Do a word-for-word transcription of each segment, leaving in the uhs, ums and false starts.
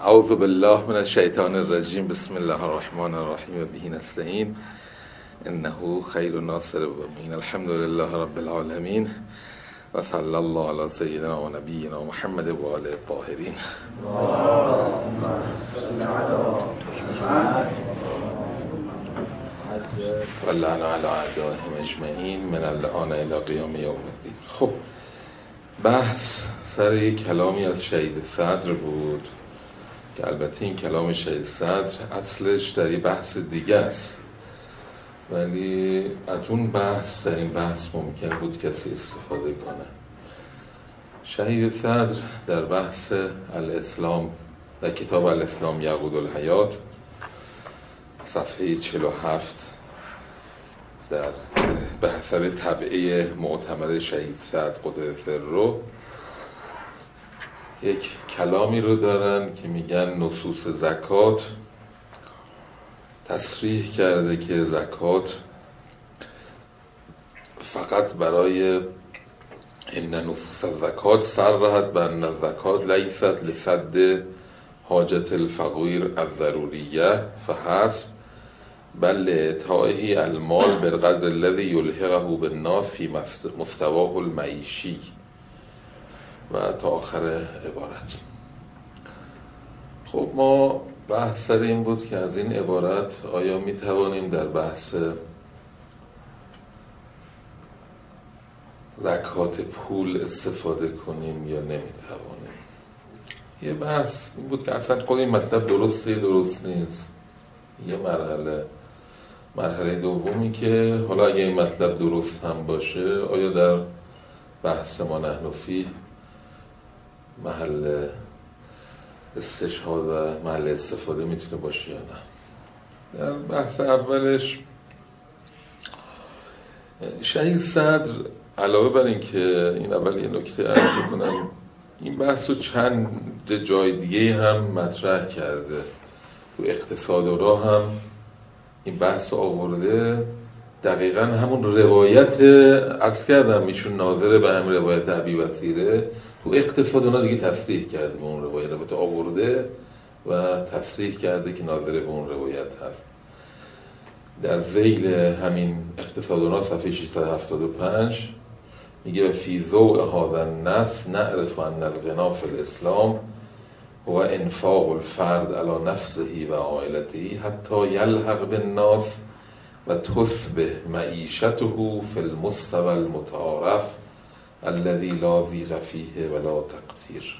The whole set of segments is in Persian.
اعوذ بالله من الشیطان الرجیم. بسم الله الرحمن الرحیم و به نستعین انه خیر الناصر و معین. الحمد لله رب العالمین و صلی الله علی سیدنا و نبینا محمد و آله الطاهرین. و لعن علی اعدائهم اجمعین من الان الی قیام یوم الدین. خب بحث سر یک کلامی از شهید صدر بود که البته این کلام شهید صدر اصلش در یک بحث دیگه است، ولی از اون بحث در این بحث ممکن بود کسی استفاده کنه. شهید صدر در بحث الاسلام در کتاب الاسلام یعقود الحیات صفحه چهل و هفت در به حسب طبعه معتمد شهید صدر قدس سره یک کلامی رو دارن که میگن نصوص زکات تصریح کرده که زکات فقط برای ان نصوص زکات صرحت بان الزکات لیست لسد حاجت الفقیر الضروریه فحسب بل لإعطائه المال بالقدر الذي يلحقه بالناس في مستواه المعیشی و تا آخر عبارت. خب ما بحث سر این بود که از این عبارت آیا می توانیم در بحث زکات پول استفاده کنیم یا نمی توانیم. یه بحث این بود که اصلا خود این مطلب درسته درست نیست. یه مرحله مرحله دومی که حالا اگه این مطلب درست هم باشه آیا در بحث ما نحن فیه محل استشهاد و محل استفاده میتونه باشه یا نه. در بحث اولش شهید صدر علاوه بر این که این اول یه نکته عرض بکنم، این بحث رو چند جای دیگه هم مطرح کرده. تو اقتصاد و راه هم این بحث رو آورده، دقیقا همون روایت عرض کردم ایشون ناظر به هم روایت ابی وثیره تو اقتصاد اونا دیگه تصریح کرده به اون روایت رو آورده و تصریح کرده که ناظر به اون روایت هست. در ذیل همین اقتصاد اونا صفحه ششصد و هفتاد و پنج میگه فی ضوء هذا النص نعرف ان الغنا فی الاسلام هو انفاق الفرد علی نفسه و عائلته حتی یلحق بالناس و تصبح معیشته فی المستوى المتعارف الذي لا ضیق فیه ولا تقتیر.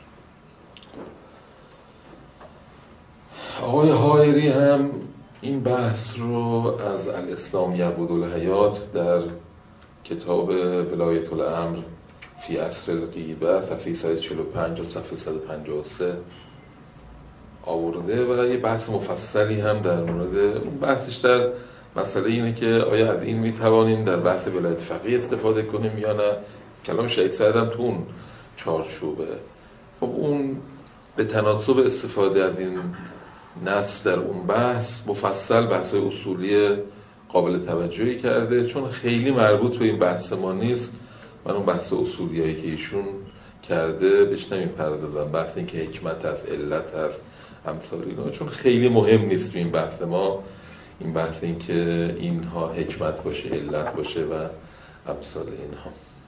آقای حائری هم این بحث رو از الاسلام یعقود الحیات در کتاب ولایت الامر فی عصر الغیبه صفحه صد و چهل و پنج و صفحه صد و پنجاه و سه آورده و یه بحث مفصلی هم در مورد اون بحثش در مسئله اینه که آیا از این میتوانیم در بحث ولایت فقیه استفاده کنیم یا نه. کلام شهید صدر هم تو اون چارچوبه. خب اون به تناسب استفاده از این نص در اون بحث مفصل بحث اصولی قابل توجهی کرده، چون خیلی مربوط به این بحث ما نیست. من اون بحث اصولی هایی که ایشون کرده بهش نمیپردازم، بحث این که حکمت هست علت هست امثال اینا، چون خیلی مهم نیست تو این بحث ما. این بحث این که اینها حکمت باشه علت باشه و امثال اینها.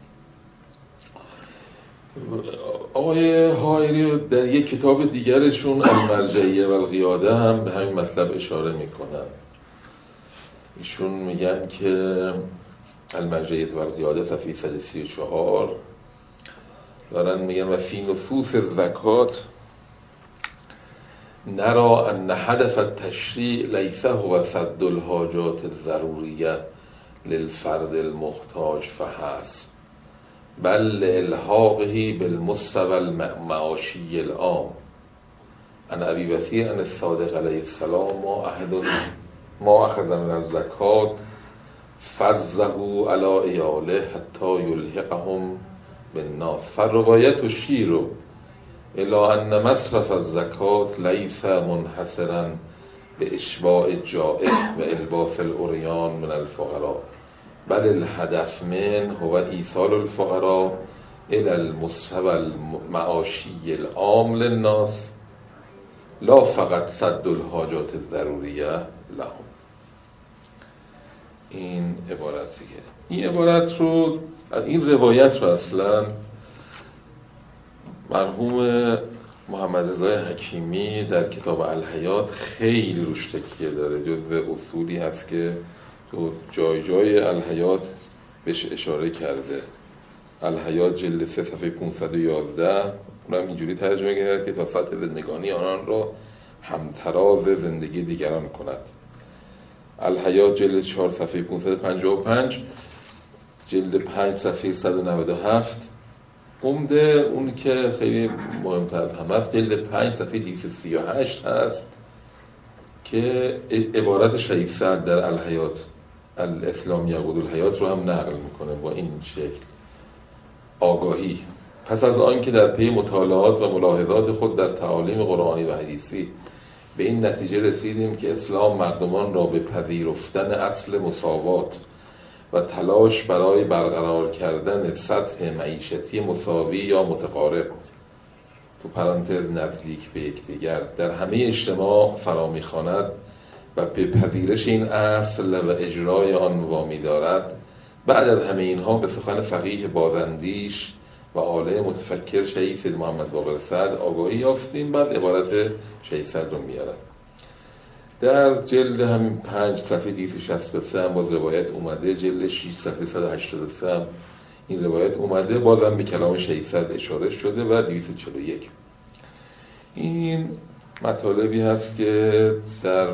آقای حائری در یک کتاب دیگرشون المرجعیه و القیاده هم به همین مطلب اشاره میکنن. ایشون میگن که المرجعیه و القیاده صفحه صد و سی و چهار دارن میگن و فی نصوص الزکات نرا ان هدف التشریع لیس هو سد الحاجات الضروریه للفرد المحتاج فحسب بل الحاقه بالمستوى المعاشی العام. ان ابی وثیع ان الصادق علیه السلام ما احد ما اخذ من الزکات فزه علی عیاله حتی یلحقهم بالناس فالروایت الشیر الى ان مصرف الزکات لیس منحصرا به اشباع الجائع و الباس العریان من الفقراء بل الهدف من هو ایصال الفقراء الى المستوى المعاشی العام للناس لا فقط سد الحاجات ضروریه لهم. این عبارتیه. این عبارت رو، این روایت رو اصلا مرحوم محمد رضای حکیمی در کتاب الحیات خیلی روش تکیه داره. جزو اصولی هست که تو جای جای الحیات بهش اشاره کرده. الحیات جلد سه صفحه پانصد و یازده اونم اینجوری ترجمه کرده که تا سطح زندگانی آنان را همتراز زندگی دیگران کند. الحیات جلد چهار صفحه پانصد و پنجاه و پنج، جلد پنج صفحه صد و نود و هفت. عمده اون که خیلی مهمتر هم هست جلد پنج صفحه دویست و سی و هشت هست که عبارت شهید سعد در الحیات الاسلام یعقوب الحیات رو هم نقل میکنه با این شکل: آگاهی. پس از آن که در پی مطالعات و ملاحظات خود در تعالیم قرآنی و حدیثی به این نتیجه رسیدیم که اسلام مردمان را به پذیرفتن اصل مساوات و تلاش برای برقرار کردن سطح معیشتی مساوی یا متقارب تو پرانتز نزدیک به یکدیگر در همه اجتماع فرا می‌خواند و به پذیرش این اصل و اجرای آن وامی دارد، بعد از همه اینها به سخن فقیه بازندیش و عالم متفکر شهید سید محمد باقر سعد آگاهی یافتیم. بعد عبارت شهید سعد رو میارد. در جلد همین پنج صفحه دویست و شصت و سه هم باز روایت اومده، جلد شش صفحه صد و هشتاد و سه هم این روایت اومده، بازم به کلام شهید سعد اشاره شده و دویست و چهل و یک. این مطالبی هست که در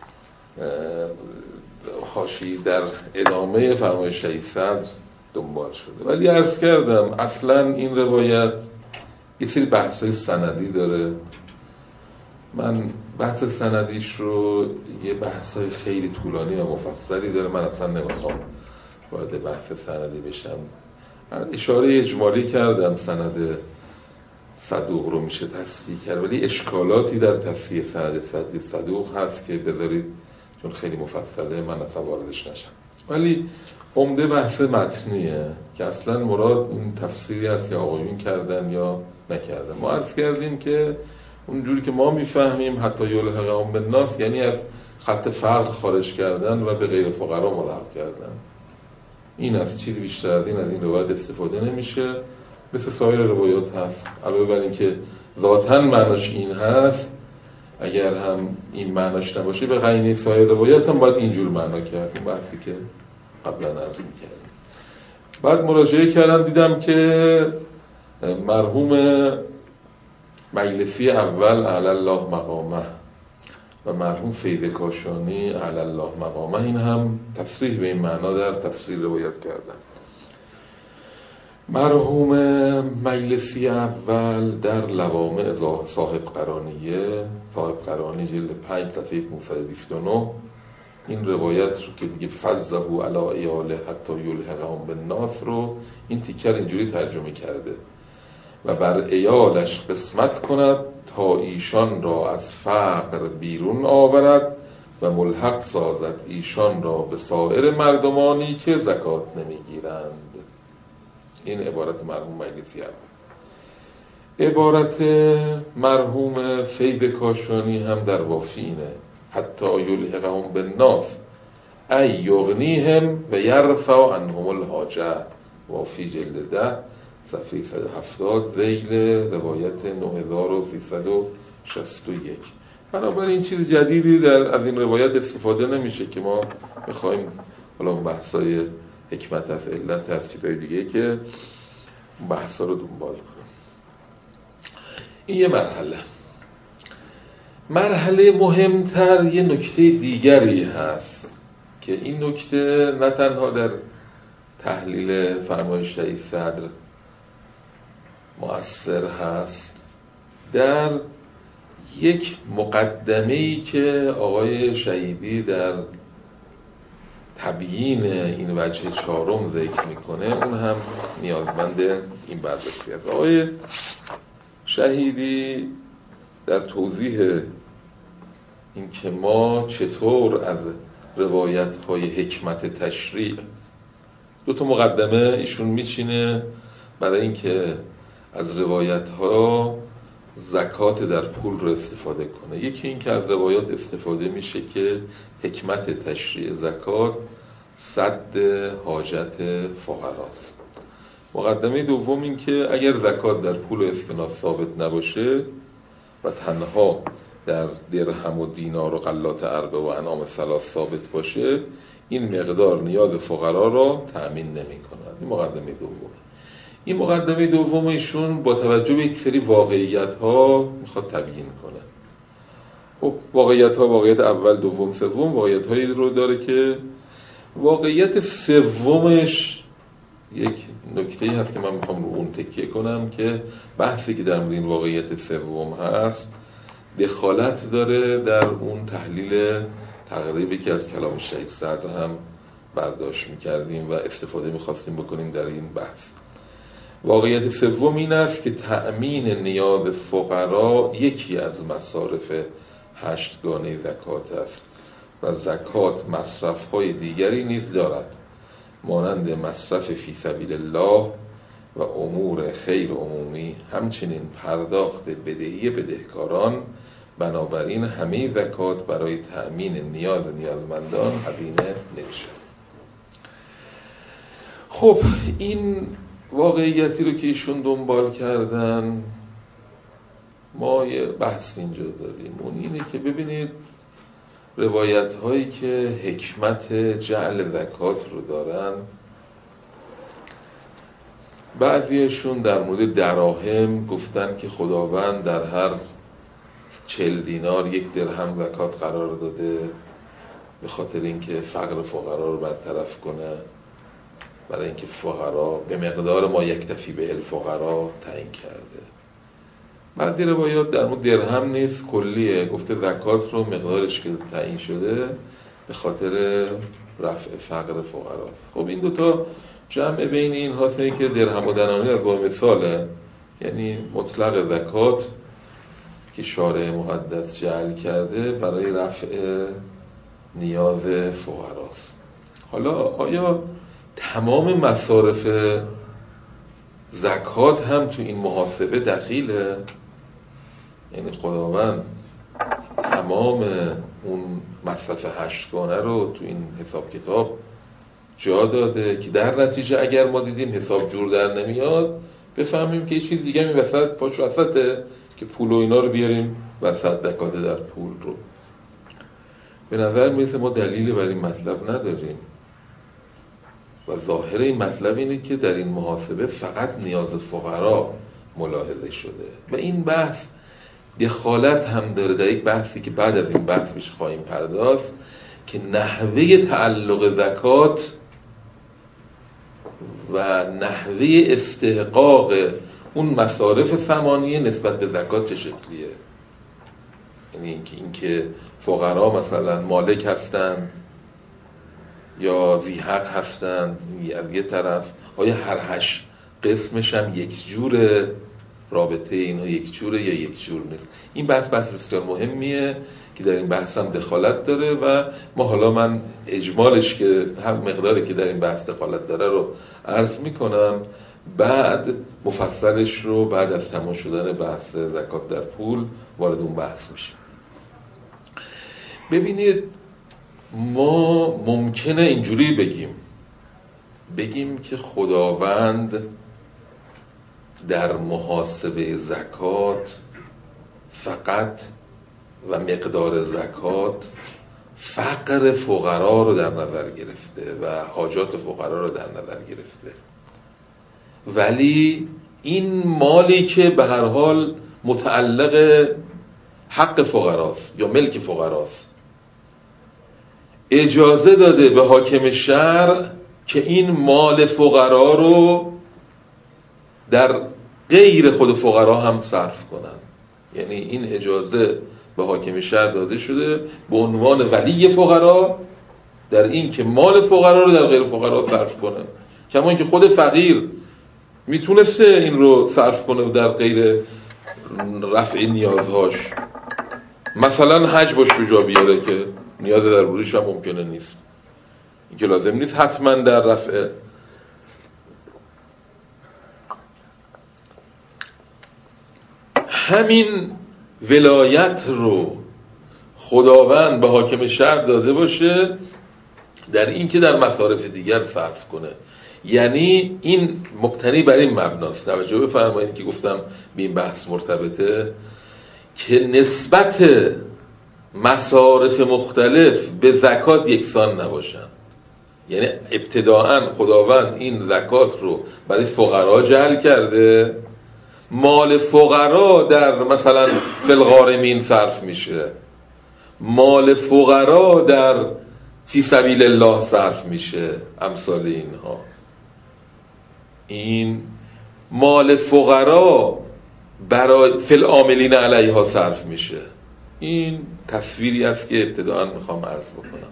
حاشیه در ادامه فرمایش شهید سعد دنبال شده. ولی عرض کردم اصلا این روایت یه سری بحث‌های سندی داره. من بحث سندیش رو یه بحث‌های خیلی طولانی و مفصلی داره، من اصلا نمیخوام وارد بحث سندی بشم. اشاره اجمالی کردم سند صدوق رو میشه تصحیح کرد، ولی اشکالاتی در تصحیح سند صدوق هست که بذارید چون خیلی مفصله من اصلا واردش نشم. ولی عمده بحث متنیه که اصلا مراد این تفسیری است که آقایون کردن یا نکردن. ما عرض کردیم که اونجوری که ما میفهمیم حتی یلحقهم بالناس یعنی از خط فقر خارج کردن و به غیر فقرا ملحق کردن. این از چیزی بیشتر از این از این روایت استفاده نمیشه، مثل سایر روایات هست. علاوه بر این که ذاتاً معناش این هست، اگر هم این معناش نباشه به قرینه سایر روایات هم باید اینجور معنا کرد. این بحثی که قبلا عرض می‌کردم. بعد مراجعه کردم دیدم که مرحوم مجلسی اول اعلی الله مقامه و مرحوم فیض کاشانی اعلی الله مقامه این هم تفسیر به این معنا در تفسیر روایت کردن. مرحوم مجلسی اول در لوامع صاحب قرانیه صاحب قرانی جلد پنج صفحه پانصد و بیست و نه این روایت رو که دیگه فضحوا علی ایاله حتی یلحقهم بالناس رو این تیکر اینجوری ترجمه کرده: و بر ایالش قسمت کند تا ایشان را از فقر بیرون آورد و ملحق سازد ایشان را به سایر مردمانی که زکات نمیگیرند. این عبارت مرحوم مجلسی اول. عبارت مرحوم فیض کاشانی هم در وافی اینه: حتی یلحقهم بالناس ای یغنیهم و یرفع عنهم الحاجه. وافی جلد ده صفحه صد و هفتاد ذیل روایت نه هزار و سیصد و شصت و یک. بنابراین چیز جدیدی در از این روایت استفاده نمیشه که ما بخوایم حالا بحثای حکمت از علت از چیزای دیگه که بحثا رو دنبال کنیم. این یه مرحله. مرحله مهمتر یه نکته دیگری هست که این نکته نه تنها در تحلیل فرمایش شهید صدر مؤثر هست، در یک مقدمه‌ای که آقای شهیدی در تبیین این وجه چهارم ذکر میکنه اون هم نیازمند این بررسی است. آقای شهیدی در توضیح این که ما چطور از روایت‌های حکمت تشریع دو تا مقدمه ایشون میچینه برای اینکه از روایت‌ها زکات در پول رو استفاده کنه. یکی این که از روایات استفاده میشه که حکمت تشریع زکات سد حاجت فقراست. مقدمه دوم این که اگر زکات در پول و اسکناس ثابت نباشه و تنها در درهم و دینار و غلات اربه و انعام ثلاث ثابت باشه، این مقدار نیاز فقرا را تأمین نمی کند. این مقدمه دوم. این مقدمه دوم ایشون با توجه به یک سری واقعیت ها میخواد تبیین کنه. خب واقعیت ها، واقعیت اول، دوم، سوم، واقعیت هایی رو داره که واقعیت سومش یک نکته‌ای هست که من میخوام رو اون تکیه کنم که بحثی که در مورد این واقعیت سوم هست دخالت داره در اون تحلیل تقریبی که از کلام شهید صدر هم برداشت میکردیم و استفاده میخواستیم بکنیم در این بحث. واقعیت سوم این است که تأمین نیاز فقرا یکی از مصارف هشتگانه زکات است و زکات مصرف‌های دیگری نیز دارد، مانند مصرف فی سبیل الله و امور خیر عمومی، همچنین پرداخت بدهی بدهکاران. بنابراین همه زکات برای تأمین نیاز نیازمندان هزینه نمی‌شود. خب این واقعیتی رو که ایشون دنبال کردن، ما یه بحث اینجا داریم. اون اینه که ببینید روایت هایی که حکمت جعل زکات رو دارن، بعضیشون در مورد دراهم گفتن که خداوند در هر چل دینار یک درهم زکات قرار داده به خاطر اینکه فقر فقرا رو برطرف کنه، برای اینکه فقرا به مقدار ما یکتفی به الفقرا تعیین کرده. بعضی روایات در مورد درهم نیست، کلیه، گفته زکات رو مقدارش که تعیین شده به خاطر رفع فقر فقراست. خب این دوتا جمع بین این هاست که درهم و دنانیر از واقع مثاله، یعنی مطلق زکات که شارع مقدس جعل کرده برای رفع نیاز فقراست. حالا آیا تمام مصارف زکات هم تو این محاسبه دخیله؟ یعنی خداوند تمام اون مصرف هشتگانه رو تو این حساب کتاب جا داده که در نتیجه اگر ما دیدیم حساب جور در نمیاد بفهمیم که یه چیز دیگه می وسط پاش وسطه که پول و اینا رو بیاریم وسط زکات در پول رو. به نظر میرسه ما دلیلی برای این مطلب نداریم و ظاهر این مطلب اینه که در این محاسبه فقط نیاز فقرا ملاحظه شده و این بحث دخالت هم داره در یک بحثی که بعد از این بحث میشه خواهیم پرداخت که نحوه تعلق زکات و نحوه استحقاق اون مصارف ثمانیه نسبت به زکات چه شکلیه. یعنی اینکه اینکه فقرا مثلا مالک هستند یا ذی حق هستند از یه طرف، آیا هر هشت قسمش هم یک جوره، رابطه اینا یک جوره یا یک جور نیست. این بحث بحث بسیار مهمیه که در این بحث هم دخالت داره و ما حالا من اجمالش که هم مقداری که در این بحث دخالت داره رو عرض میکنم، بعد مفصلش رو بعد از تمام شدن بحث زکات در پول وارد اون بحث میشیم. ببینید ما ممکنه اینجوری بگیم بگیم که خداوند در محاسبه زکات فقط و مقدار زکات فقر فقرا رو در نظر گرفته و حاجات فقرا رو در نظر گرفته، ولی این مالی که به هر حال متعلق حق فقراست یا ملک فقراست اجازه داده به حاکم شرع که این مال فقرا رو در غیر خود فقرا هم صرف کنن. یعنی این اجازه به حاکم شهر داده شده به عنوان ولی فقرا در این که مال فقرا رو در غیر فقرا صرف کنه، کما اینکه خود فقیر میتونسته این رو صرف کنه در غیر رفع نیازهاش، مثلا حج باش به جا بیاره که نیاز ضروریش هم ممکنه نیست، این که لازم نیست حتما در رفع. همین ولایت رو خداوند به حاکم شهر داده باشه در این که در مصارف دیگر صرف کنه. یعنی این مبتنی بر این مبناست. توجه بفرمایید که گفتم به این بحث مرتبطه که نسبت مصارف مختلف به زکات یکسان نباشن. یعنی ابتداعاً خداوند این زکات رو برای فقرا جعل کرده، مال فقرا در مثلا فی الغارمین صرف میشه، مال فقرا در فی سبیل الله صرف میشه، امثال اینها. این مال فقرا برای فی العاملین علیها صرف میشه. این تصویری است که ابتداءً میخوام عرض بکنم.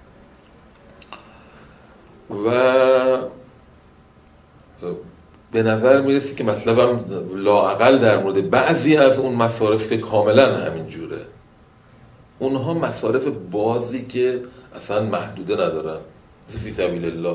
و به نظر میرسی که مطلبم لااقل در مورد بعضی از اون مصارف که کاملا همین جوره، اونها مصارف بازی که اصلا محدوده ندارن، مثل فی سبیل الله.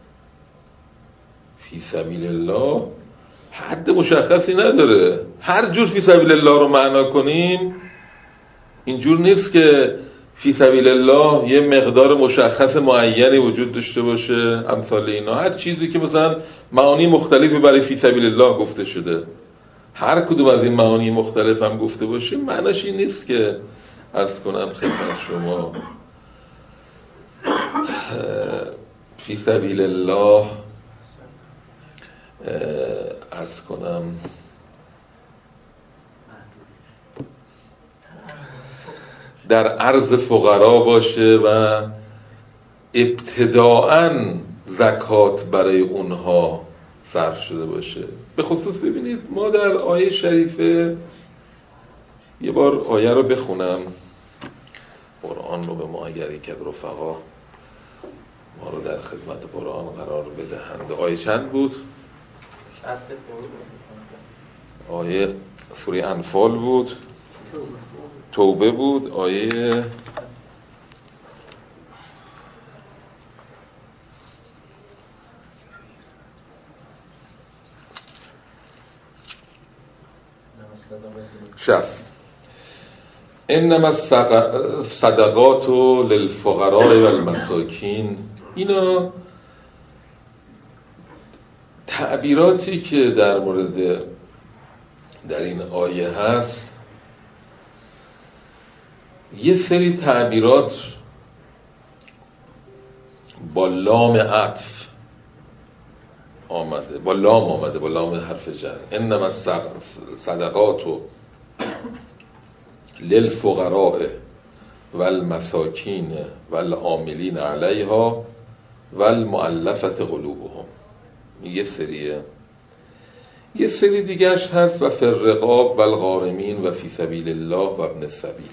فی سبیل الله حد مشخصی نداره. هر جور فی سبیل الله رو معنا کنیم اینجور نیست که فی سبیل الله یه مقدار مشخص معینی وجود داشته باشه، امثال اینا. هر چیزی که مثلا معانی مختلفی برای فی سبیل الله گفته شده، هر کدوم از این معانی مختلف هم گفته باشه، معناش این نیست که عرض کنم خدمت شما فی سبیل الله عرض کنم در عرض فقرا باشه و ابتداءً زکات برای اونها صرف شده باشه. به خصوص ببینید ما در آیه شریفه، یه بار آیه رو بخونم، قرآن رو به ما اگر یک از رفقا ما رو در خدمت قرآن قرار بدهند. آیه چند بود؟ آیه سوره انفال بود، توبه بود، آیه شصت. انما الصدقات للفقراء والمساکین. اینا تعبیراتی که در مورد در این آیه هست، یه سری تعبیرات با لام عطف آمده، با لام آمده، با لام حرف جر. انما الصدقات للفقراء والمساکین والعاملین علیها والمؤلفة قلوبهم. یه سریه. یه سری دیگهش هست و فی الرقاب والغارمین و فی سبیل الله و ابن السبیل.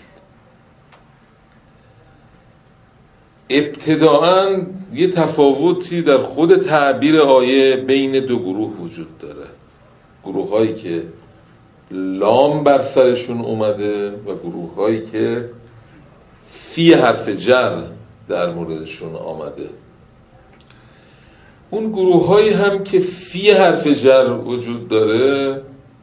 ابتداءً یه تفاوتی در خود تعبیر آیه بین دو گروه وجود داره. گروه هایی که لام بر سرشون اومده و گروه هایی که فی حرف جر در موردشون آمده. اون گروه هایی هم که فی حرف جر وجود داره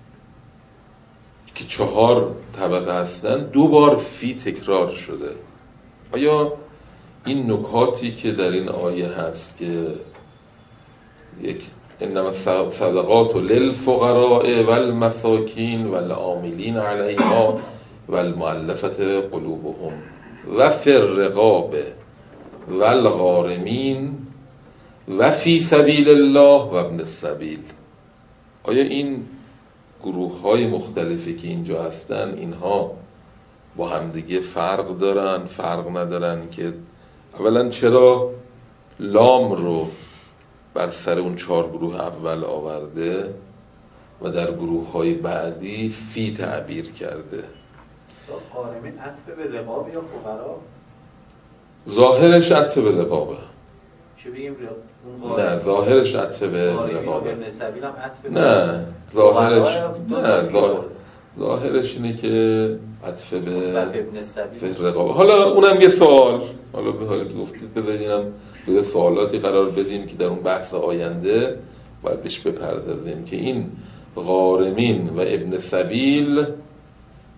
که چهار طبقه هستن، دو بار فی تکرار شده. آیا این نکاتی که در این آیه هست که یک انما الصدقات للفقراء والمساکین والعاملین علیها والمؤلفة قلوبهم و فی الرقاب والغارمین و فی سبیل الله و ابن السبیل، آیا این گروه های مختلفی که اینجا هستن اینها با همدیگه فرق دارن، فرق ندارن؟ که اولا چرا لام رو بر سر اون چهار گروه اول آورده و در گروه های بعدی فی تعبیر کرده؟ غارمین عطف به رقاب یا فقرا؟ ظاهرش عطف به رقابه. چه بگیم نه، ظاهرش عطف به رقابه. نه، ظاهرش نه ظاهر... ظاهرش اینه که عطف به رقابه. حالا اونم یه سوال، حالا به حالی که گفتید بذارینم به سوالاتی قرار بدیم که در اون بحث آینده باید بهش بپردازیم که این غارمین و ابن سبیل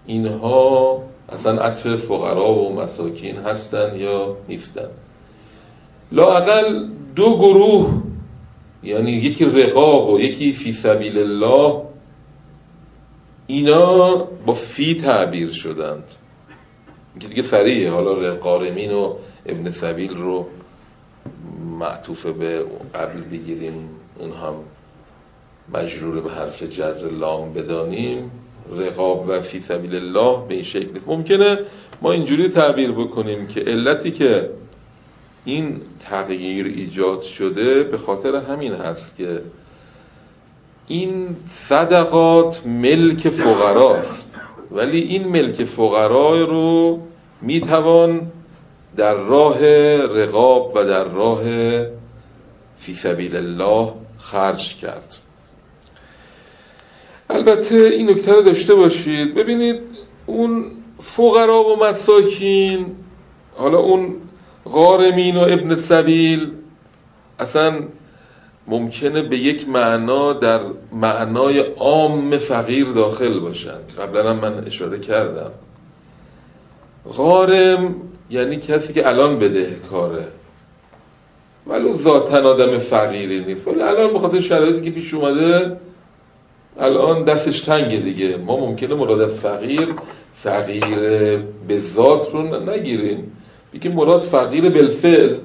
اینها اصلا عطف فقرا و مساکین هستن یا نیستن. لااقل دو گروه، یعنی یکی رقاب و یکی فی سبیل الله، اینا با فی تعبیر شدند. این دیگه صریحه. حالا قارمین و ابن سبیل رو معطوف به قبل بگیریم، اون هم مجرور به حرف جر لام بدانیم، رقاب و فی سبیل الله به این شکل نیست. ممکنه ما اینجوری تعبیر بکنیم که علتی که این تغییر ایجاد شده به خاطر همین هست که این صدقات ملک فقراست، ولی این ملک فقرا رو میتوان در راه رقاب و در راه فی سبیل الله خرج کرد. البته این نکته رو داشته باشید، ببینید اون فقرا و مساکین، حالا اون غارمین و ابن سبیل، اصلا ممکنه به یک معنا در معنای عام فقیر داخل باشند. قبلا هم من اشاره کردم، غارم یعنی کسی که الان بدهکاره ولو ذاتن آدم فقیری نیست، ولی الان به خاطر شرایطی که پیش اومده الان دستش تنگه دیگه. ما ممکنه مراد از فقیر فقیر به ذات رو نگیریم، بگیم مراد فقیر بالفعل.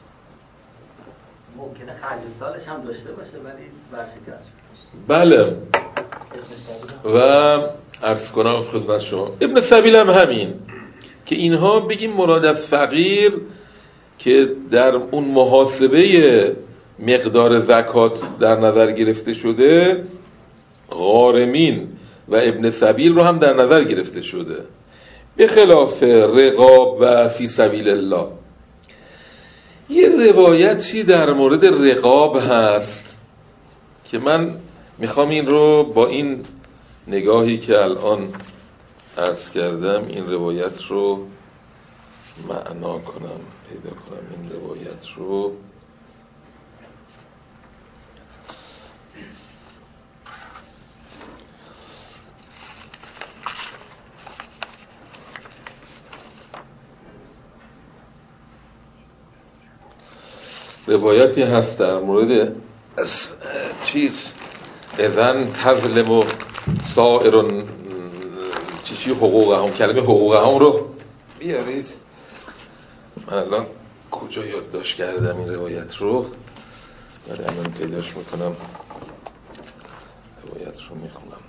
ممکنه خرج سالش هم داشته باشه ولی ورشکست. بله. و عرض کنم خدمت شما ابن سبیل هم همین، که اینها بگیم مراد از فقیر که در اون محاسبه مقدار زکات در نظر گرفته شده، غارمین و ابن سبیل رو هم در نظر گرفته شده، به خلاف رقاب و فی سبیل الله. یه روایتی در مورد رقاب هست که من میخوام این رو با این نگاهی که الان عرض کردم این روایت رو معنا کنم، پیدا کنم این روایت رو. روایتی هست در مورد چیز اذن تظلم و سائرون چی چی حقوق هم، کلمه حقوق هم رو بیارید. من الان کجا یادداشت کردم این روایت رو، ولی الان پیداش میکنم، روایت رو میخونم.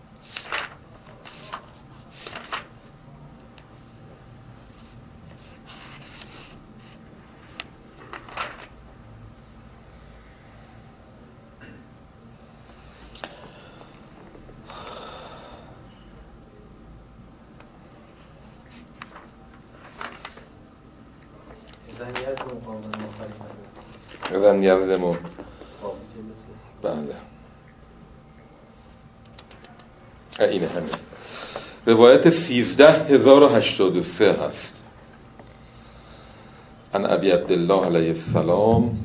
اذن یظلم. بله اینه همین روایت سیزده هزار و هشتاد و سه هست. عن ابی عبدالله علیه السلام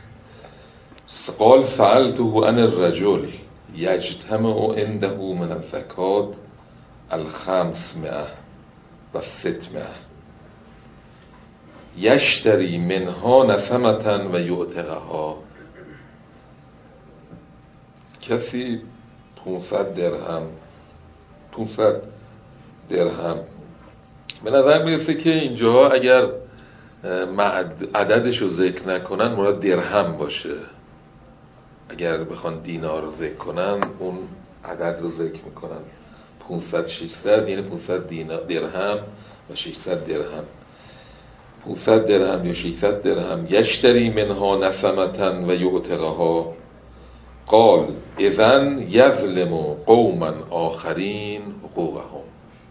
قال سألته عن الرجل یجتمع عنده من الزکات الخمسمائة و ستمائة یشتری منها نسمة و یعتقها. کسی پونصد درهم پونصد درهم به نظر میرسه که اینجاها اگر عددش رو ذکر نکنن مراد درهم باشه، اگر بخوان دینار رو ذکر کنن اون عدد رو ذکر میکنن. پونصد ششصد یعنی پونصد درهم و ششصد درهم. پونصد درهم یا ششصد درهم. یشتری منها نسمة و یعتقها. قال اذن یظلم قوما آخرین حقوقهم.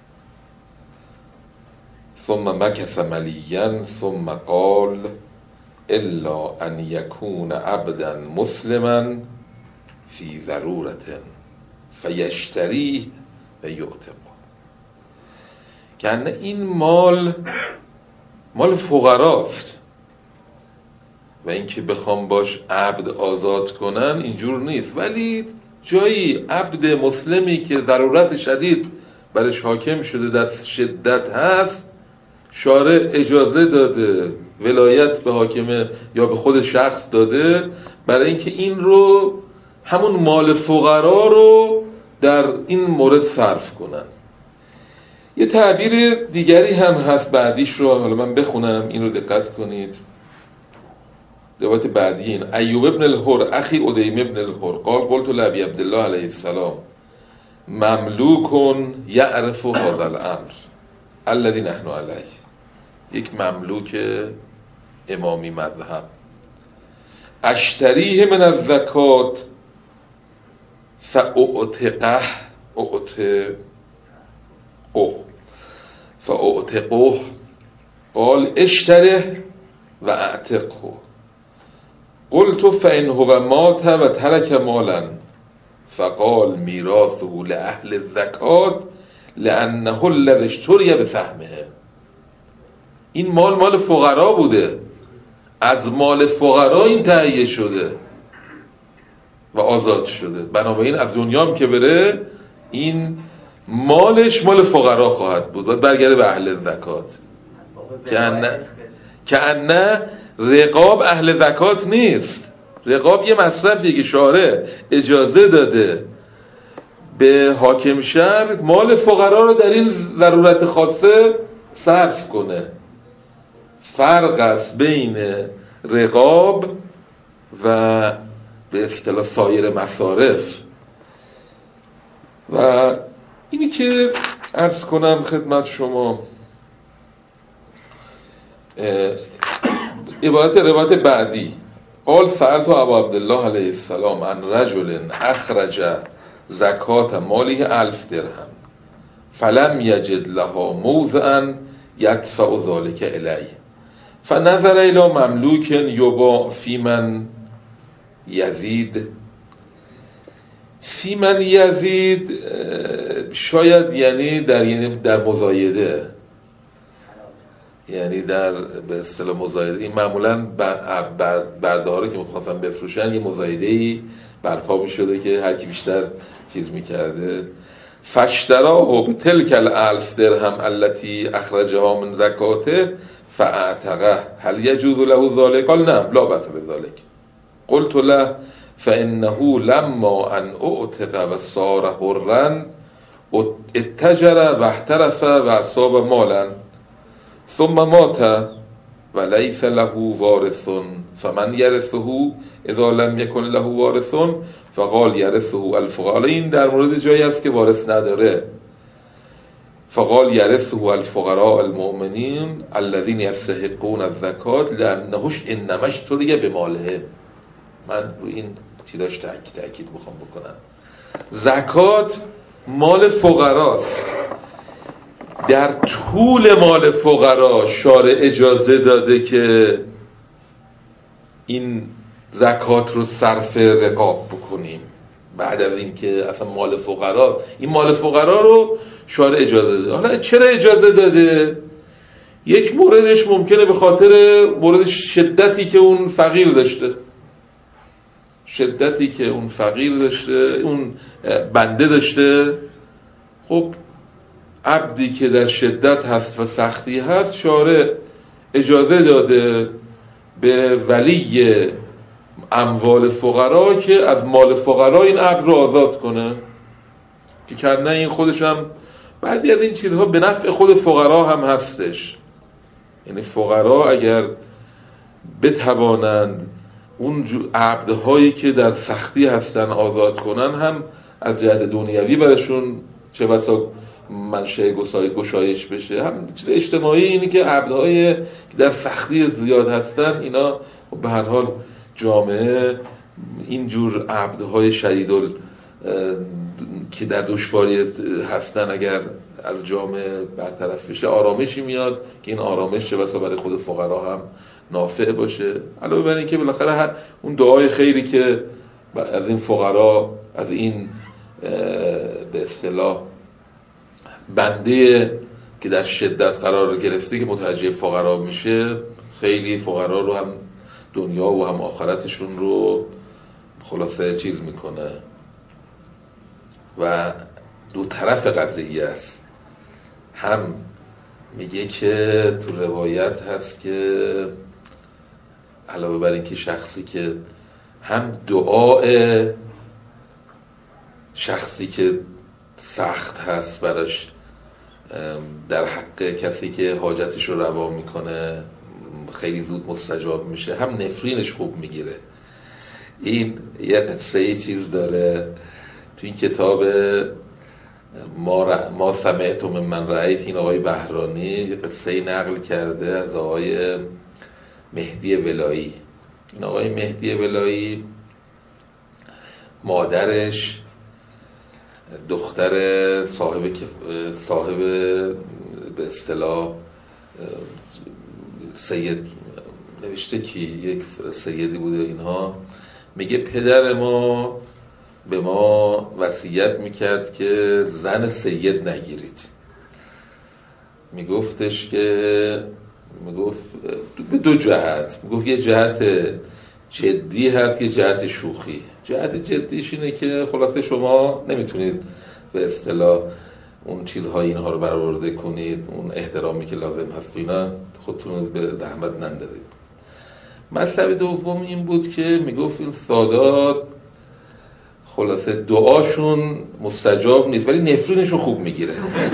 ثم مکث ملیا ثم قال الا ان یکون عبدا مسلما فی ضرورة فیشتریه و یعتقه. که این مال مال فقراست و اینکه بخوام باش عبد آزاد کنن اینجور نیست، ولی جایی عبد مسلمی که ضرورت شدید برش حاکم شده در شدت هست، شارع اجازه داده ولایت به حاکمه یا به خود شخص داده برای اینکه این رو همون مال فقرا رو در این مورد صرف کنن. یه تعبیر دیگری هم هست بعدیش رو حالا من بخونم، این رو دقت کنید. روایت بعدی این ایوب ابن الحر اخی ادیم ابن الحر قال قلت لابی عبدالله علیه السلام مملوک یعرف هذا الامر الذي نحن علیه. یک مملوک امامی مذهب، اشتریه من الزکات فاعتقه اعتقه فاعتقه قال اشتره و اعتقه قلت فإن هو مات و ترک مالا فقال میراثه لأهل الزکات لأنه الذي اشتری بسهمه. این مال مال فقرا بوده، از مال فقرا این تهیه شده و آزاد شده، بنابراین از دنیا هم که بره این مالش مال فقرا خواهد بود و برگرده به اهل زکات. که انه که انه رقاب اهل زکات نیست. رقاب یه مصرفیه که شارع اجازه داده به حاکم شهر مال فقرا رو در این ضرورت خاصه صرف کنه. فرق است بین رقاب و به اصطلاح سایر مصارف. و اینی که عرض کنم خدمت شما عبارت روایت بعدی قال سألت ابا عبدالله علیه السلام عن رجل اخرج زکات ماله الف درهم فلم یجد لها موضعا یدفع ذلك الیه فنظر الی مملوک یباع فی من یزید. فی من یزید شاید یعنی در یعنی در مزایده، یعنی در به اصطلاح مزایده. این معمولا بر برده‌ها که می‌خواستن بفروشن یه مزایده‌ای برپا می‌شده که هر کی بیشتر چیز می‌کرده. فاشتراه بتلک الالف درهم التي اخرجها من زکاته فاعتقه هل يجوز له ذلك؟ قال نعم لا بأس بذلك. قلت له فإنه لما أن أعتق وصار حرا اتجر واحترف وأصاب مالا ثم مات وليس له وارث فمن يرثه اذا لم يكن له وارث فقال يرثه الفقراء. این در مورد جایی است که وارث نداره. فقال يرثه الفقراء المؤمنين الذين يستحقون الزكاة لأنهش انما اشتري بمالهم. من رو این چیزاش تاکید تاکید میخوام بکنم. زکات مال فقراست. در طول مال فقرا شارع اجازه داده که این زکات رو صرف رقاب بکنیم. بعد از اینکه اصلا مال فقراست، این مال فقرا رو شارع اجازه داده. حالا چرا اجازه داده؟ یک موردش ممکنه به خاطر مورد شدتی که اون فقیر داشته، شدتی که اون فقیر داشته، اون بنده داشته. خب عبدی که در شدت هست و سختی هست شارع اجازه داده به ولی اموال فقرا که از مال فقرا این عبد رو آزاد کنه، که کنه این خودش هم بعضی از این چیزها به نفع خود فقرا هم هستش. یعنی فقرا اگر بتوانند اون عبدهایی که در سختی هستن آزاد کنن هم از جهت دنیوی برشون چه بسا منشأ گشایش بشه. هم چیز اجتماعی اینی که عبدهایی که در سختی زیاد هستن اینا به هر حال جامعه اینجور عبدهای شدیدال که در دشواری هستن اگر از جامعه برطرف بشه آرامشی میاد که این آرامش چه بسا برای خود فقرا هم نافع باشه. علاوه بر این که بالاخره هر اون دعای خیری که از این فقرا از این به اصطلاح بنده که در شدت قرار گرفته که متوجه فقرا میشه، خیلی فقرا رو هم دنیا و هم آخرتشون رو خلاصه چیز میکنه. و دو طرف قضیه است. هم میگه که تو روایت هست که علاوه بر اینکه شخصی که هم دعای شخصی که سخت هست براش در حق کسی که حاجتش رو روا میکنه خیلی زود مستجاب میشه، هم نفرینش خوب میگیره. این یه قصه ای چیز داره تو این کتاب ما, ر... ما سمعت من من رأیت، این آقای بهرانی یه قصه نقل کرده از آقای مهدی ولایی. این آقای مهدی ولایی مادرش دختر صاحب صاحب به اصطلاح سید نوشته کی یک سیدی بوده اینها، میگه پدر ما به ما وصیت میکرد که زن سید نگیرید. میگفتش که میگفت به دو جهت، میگفت یه جهت جدی هست یه جهت شوخی. جهت جدیش اینه که خلاصه شما نمیتونید به اصطلاح اون چیزهای اینها رو برآورده کنید، اون احترامی که لازم هست اینا خودتون به زحمت نندازید. مطلب دوم این بود که میگفت این سادات خلاصه دعاشون مستجاب نیست ولی نفرینشو خوب میگیره.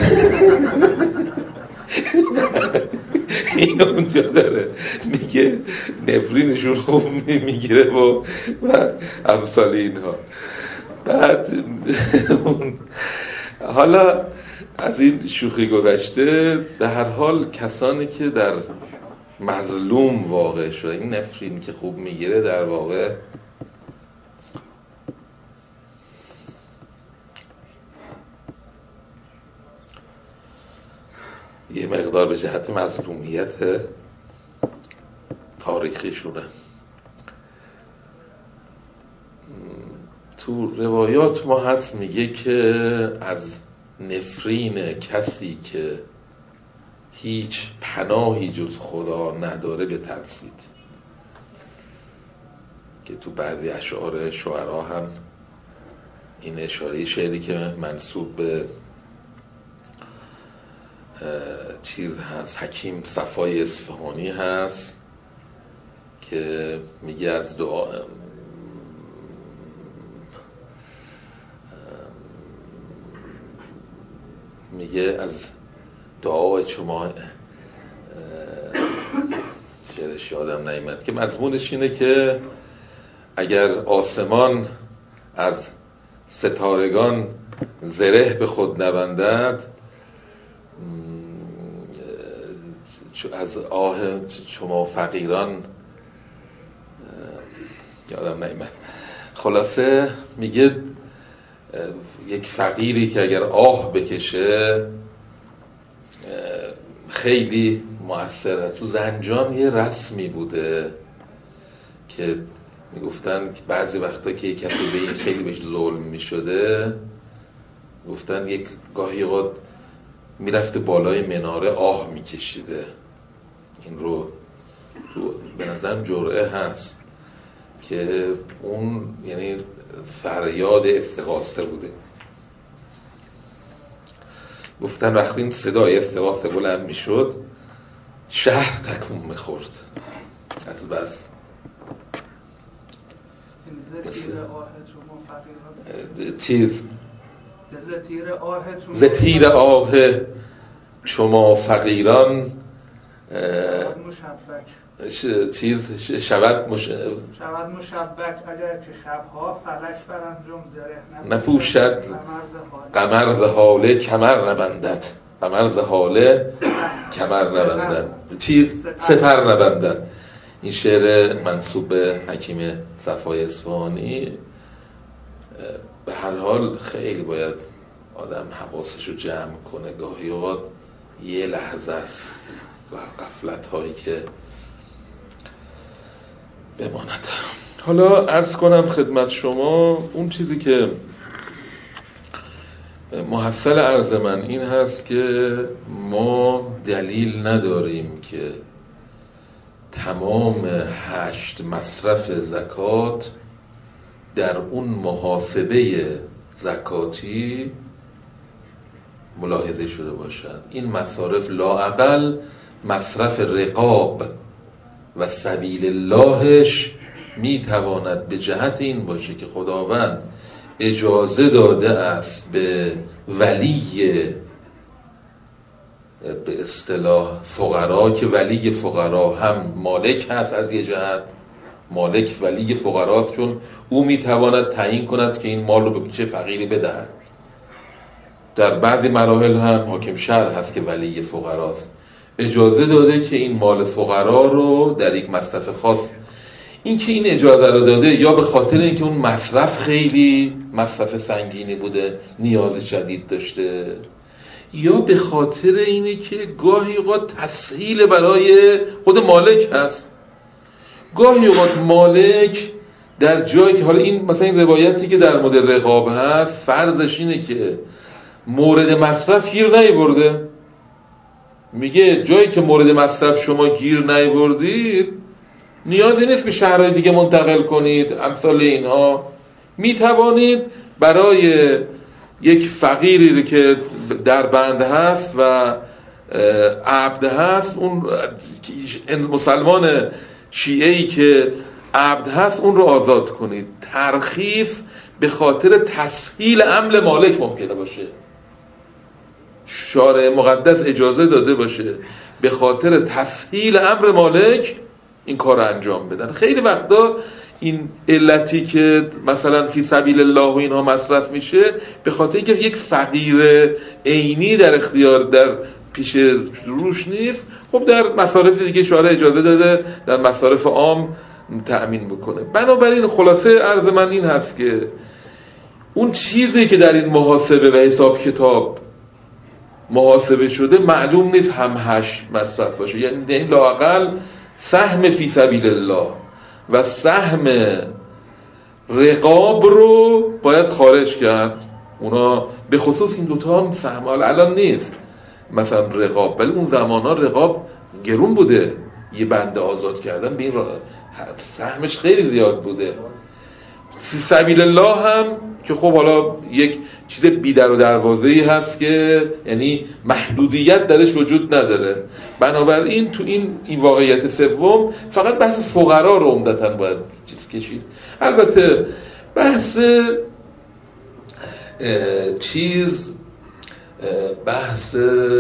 این اونجا داره میگه نفرینشون خوب میگیره و و امثال اینها. بعد حالا از این شوخی گذشته، به هر حال کسانی که در مظلوم واقع شده، این نفرین که خوب میگیره در واقع یه مقدار به جهت مظلومیت تاریخیشونه. تو روایات ما هست میگه که از نفرین کسی که هیچ پناهی جز خدا نداره بترسید، که تو بعضی اشعار شعرا هم این اشاره شعری که منسوب به چیز هست حکیم صفای اصفهانی هست که میگه از دعا میگه از دعای شما شعرش یادم نیامد که مضمونش اینه که اگر آسمان از ستارگان زره به خود نبندد، از آه شما فقیران یادم نیامد. خلاصه میگه یک فقیری که اگر آه بکشه خیلی مؤثره. تو زنجان یه رسمی بوده که میگفتن که بعضی وقتا که یک کسی به این خیلی بهش ظلم میشده، گفتن یک گاهی اوقات میرفته بالای مناره آه میکشیده. این رو تو به نظرم جرعه هست که اون یعنی فریاد استغاثه بوده. گفتن وقتی این صدای استغاثه بلند میشد شهر تکون میخورد از بس. چیز زتیر آه شما فقیران چیز شود مش... شود مشبک اگر که شبها فلک بر انجم زره نپوشد قمر ز هاله کمر نبندد. قمر ز هاله کمر نبندد چیز سپر نبندد. این شعر منسوب به حکیم صفای اصفهانی. به هر حال خیلی باید آدم حواسش رو جمع کنه. گاهی اوقات یه لحظه است و غفلت هایی که بماند. حالا عرض کنم خدمت شما اون چیزی که محصل عرض من این هست که ما دلیل نداریم که تمام هشت مصرف زکات در اون محاسبه زکاتی ملاحظه شده باشد. این مصارف لااقل مصرف رقاب و سبیل اللهش میتواند به جهت این باشه که خداوند اجازه داده است به ولی به اصطلاح فقرا، که ولی فقرا هم مالک هست، از یه جهت مالک ولی فقراست چون او میتواند تعیین کند که این مال رو به چه فقیری بدهد. در بعضی مراحل هم حاکم شهر هست که ولی فقراست، اجازه داده که این مال فقرا رو در یک مصرف خاص، این که این اجازه رو داده یا به خاطر اینکه اون مصرف خیلی مصرف سنگینی بوده، نیاز شدید داشته، یا به خاطر اینه که گاهی اوقات تسهیل برای خود مالک هست. گاهی اوقات مالک در جایی که حالا این مثلا این روایتی که در مورد رقاب هست فرضش اینه که مورد مصرف گیر نیورده، میگه جایی که مورد مصرف شما گیر نیوردید نیازی نیست به شهرهای دیگه منتقل کنید. امثال اینها میتوانید برای یک فقیری که در بند هست و عبد هست، اون مسلمان شیعه‌ای که عبد هست اون رو آزاد کنید. ترخیص به خاطر تسهیل عمل مالک ممکنه باشه، شارع مقدس اجازه داده باشه به خاطر تسهیل امر مالک این کار رو انجام بدن. خیلی وقتا این علتی که مثلا فی سبیل الله و اینها مصرف میشه به خاطر اینکه یک فقیر عینی در اختیار در پیش روش نیست، خب در مصارف دیگه شارع اجازه داده در مصارف عام تأمین بکنه. بنابراین خلاصه عرض من این هست که اون چیزی که در این محاسبه و حساب کتاب محاسبه شده معلوم نیست همهش مصرف باشه، یعنی لااقل سهم فی سبیل الله و سهم رقاب رو باید خارج کرد. اونا به خصوص این دوتا هم سهم الان نیست، مثلا رقاب، ولی اون زمانها رقاب گرون بوده، یه بنده آزاد کردن به این سهمش خیلی زیاد بوده. فی سبیل الله هم که خب حالا یک چیز بیدر و دروازه‌ای هست که یعنی محدودیت درش وجود نداره. بنابراین تو این این واقعیت سوم فقط بحث فقرا رو عمدتاً باید چیز کشید. البته بحث چیز بحث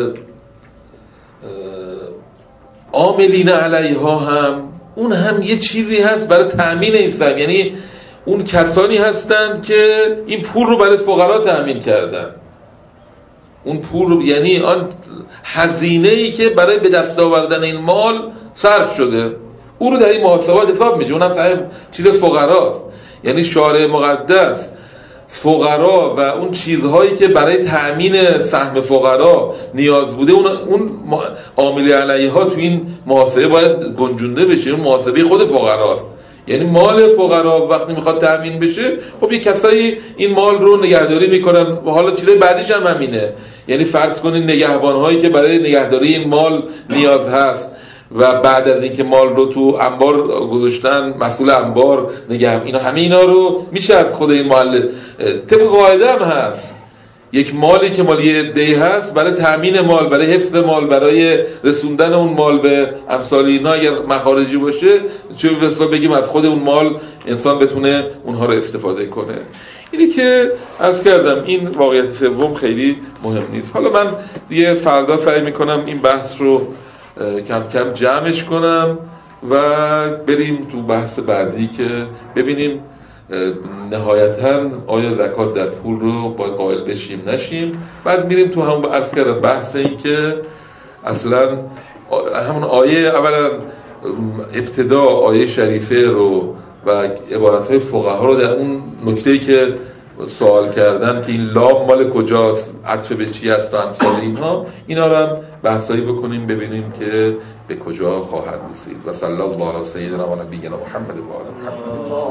عاملین علیها هم اون هم یه چیزی هست برای تأمین این سهم، یعنی اون کسانی هستند که این پول رو برای فقرا تأمین کردن. اون پول رو یعنی آن هزینه‌ای که برای به دست آوردن این مال صرف شده، اون رو در این محاسبات حساب میشه، اونم صاحب چیز فقراست. یعنی شارع مقدس فقرا و اون چیزهایی که برای تأمین سهم فقرا نیاز بوده اون اون عامل علیها تو این محاسبه باید گنجونده بشه. اون محاسبه خود فقراست، یعنی مال فقرا وقتی میخواد تأمین بشه خب یه کسایی این مال رو نگهداری میکنن و حالا چیزای بعدیش هم همینه. یعنی فرض کنین نگهبان‌هایی که برای نگهداری این مال نیاز هست و بعد از اینکه مال رو تو انبار گذاشتن مسئول انبار نگه، اینا همه اینا رو میشه از خود این محل طبق قاعده هم هست. یک مالی که مالی عده‌ای هست برای تأمین مال، برای حفظ مال، برای رسوندن اون مال به امثال اینا اگر مخارجی باشه چه بسا بگیم از خود اون مال انسان بتونه اونها رو استفاده کنه. اینی که عرض کردم این واقعیت سوم خیلی مهم نیست. حالا من دیگه فردا سعی میکنم این بحث رو کم کم جمعش کنم و بریم تو بحث بعدی که ببینیم نهایتاً آیا زکات در پول رو باید قائل بشیم نشیم. بعد میریم تو همون عرض کردم بحث این که اصلا همون آیه اولا ابتدا آیه شریفه رو و عبارتهای فقها رو در اون نکته‌ای که سوال کردن که این لام مال کجاست، عطف به چی است و امثال اینها، اینا رو هم بحثایی بکنیم ببینیم که به کجا خواهد رسید. و صلی الله علی سیدنا و نبینا محمد و آله محمد.